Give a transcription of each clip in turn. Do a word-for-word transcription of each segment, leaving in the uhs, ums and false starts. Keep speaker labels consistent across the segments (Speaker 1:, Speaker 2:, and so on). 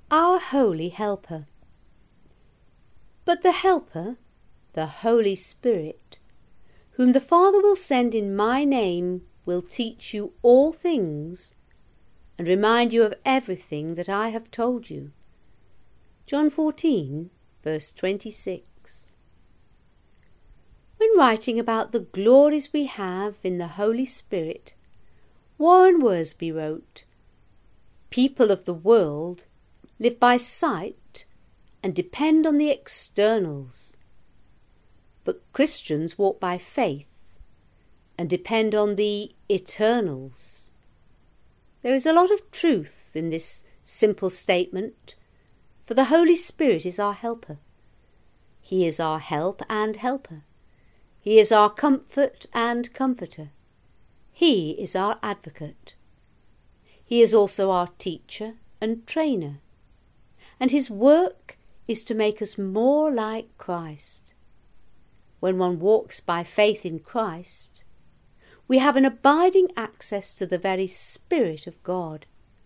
Speaker 1: Our Holy Helper. But the Helper, the Holy Spirit, whom the Father will send in my name, will teach you all things, and remind you of everything that I have told you. John fourteen, verse twenty-six. When writing about the glories we have in the Holy Spirit, Warren Wiersbe wrote, "People of the world live by sight and depend on the externals, but Christians walk by faith and depend on the eternals." There is a lot of truth in this simple statement, for the Holy Spirit is our helper. He is our help and helper. He is our comfort and comforter. He is our advocate. He is also our teacher and trainer, and his work is to make us more like Christ. When one walks by faith in Christ, we have an abiding access to the very Spirit of God.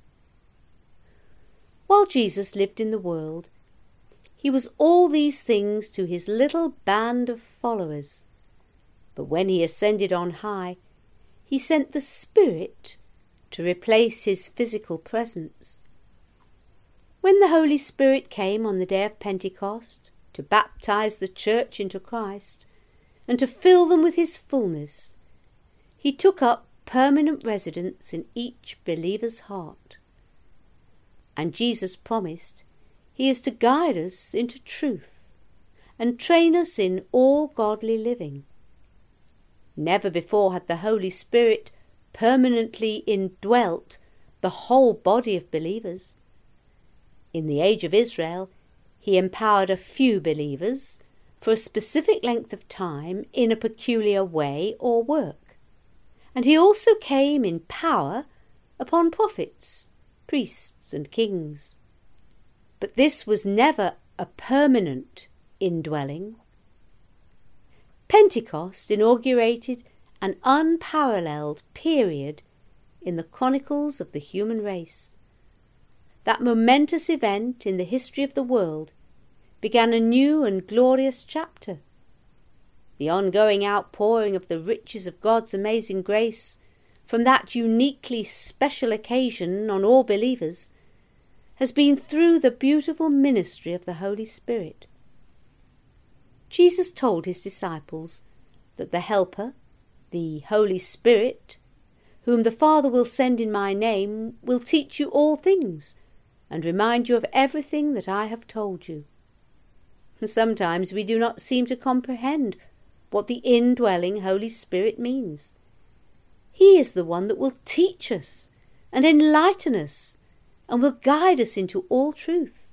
Speaker 1: While Jesus lived in the world, he was all these things to his little band of followers. But when he ascended on high, he sent the Spirit to replace his physical presence. When the Holy Spirit came on the day of Pentecost to baptize the church into Christ and to fill them with his fullness, he took up permanent residence in each believer's heart. And Jesus promised he is to guide us into truth and train us in all godly living. Never before had the Holy Spirit permanently indwelt the whole body of believers. In the age of Israel, he empowered a few believers for a specific length of time in a peculiar way or work. And he also came in power upon prophets, priests and kings. But this was never a permanent indwelling. Pentecost inaugurated an unparalleled period in the chronicles of the human race. That momentous event in the history of the world began a new and glorious chapter. The ongoing outpouring of the riches of God's amazing grace from that uniquely special occasion on all believers has been through the beautiful ministry of the Holy Spirit. Jesus told his disciples that the Helper, the Holy Spirit, whom the Father will send in my name, will teach you all things and remind you of everything that I have told you. Sometimes we do not seem to comprehend what the indwelling Holy Spirit means. He is the one that will teach us and enlighten us and will guide us into all truth.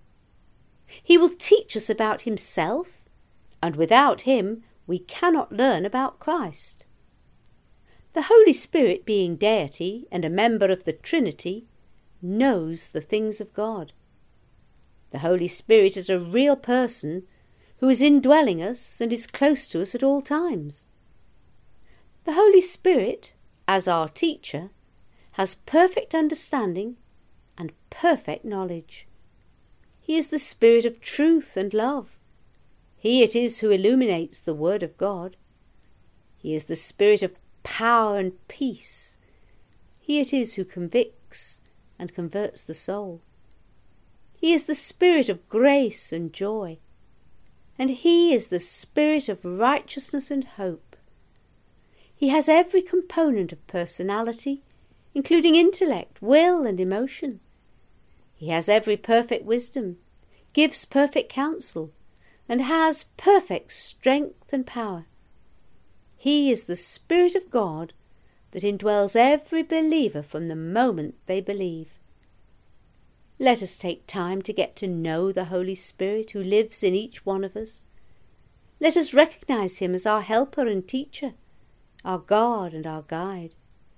Speaker 1: He will teach us about himself, and without him we cannot learn about Christ. The Holy Spirit, being deity and a member of the Trinity, knows the things of God. The Holy Spirit is a real person who is indwelling us and is close to us at all times. The Holy Spirit, as our teacher, has perfect understanding and perfect knowledge. He is the Spirit of truth and love. He it is who illuminates the Word of God. He is the Spirit of power and peace. He it is who convicts and converts the soul. He is the Spirit of grace and joy, and he is the Spirit of righteousness and hope. He has every component of personality, including intellect, will, and emotion. He has every perfect wisdom, gives perfect counsel, and has perfect strength and power. He is the Spirit of God that indwells every believer from the moment they believe. Let us take time to get to know the Holy Spirit who lives in each one of us. Let us recognize him as our helper and teacher, our God and our guide.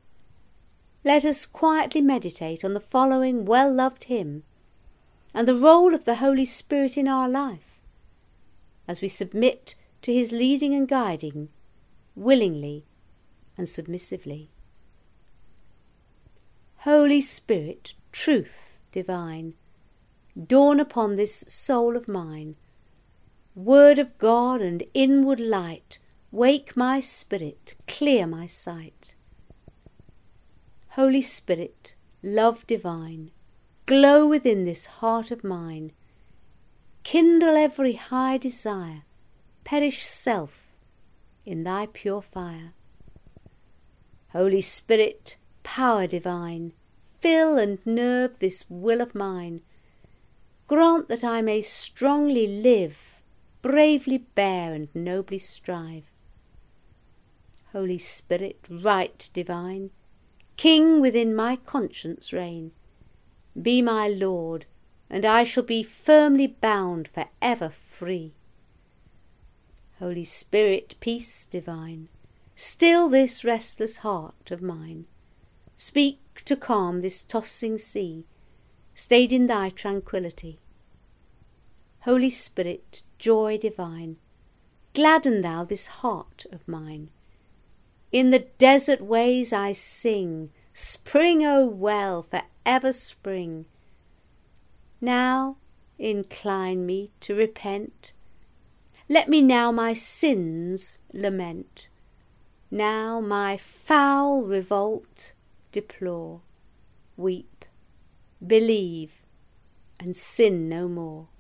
Speaker 1: Let us quietly meditate on the following well-loved hymn and the role of the Holy Spirit in our life as we submit to his leading and guiding willingly and submissively. Holy Spirit, truth divine, dawn upon this soul of mine. Word of God and inward light, wake my spirit, clear my sight. Holy Spirit, love divine, glow within this heart of mine. Kindle every high desire, perish self in thy pure fire. Holy Spirit, power divine, fill and nerve this will of mine. Grant that I may strongly live, bravely bear and nobly strive. Holy Spirit, right divine, King within my conscience reign. Be my Lord, and I shall be firmly bound for ever free. Holy Spirit, peace divine, still this restless heart of mine. Speak to calm this tossing sea, stayed in thy tranquillity. Holy Spirit, joy divine, gladden thou this heart of mine. In the desert ways I sing, spring, O well, for ever spring. Now incline me to repent. Let me now my sins lament. Now my foul revolt deplore. Weep, believe, and sin no more.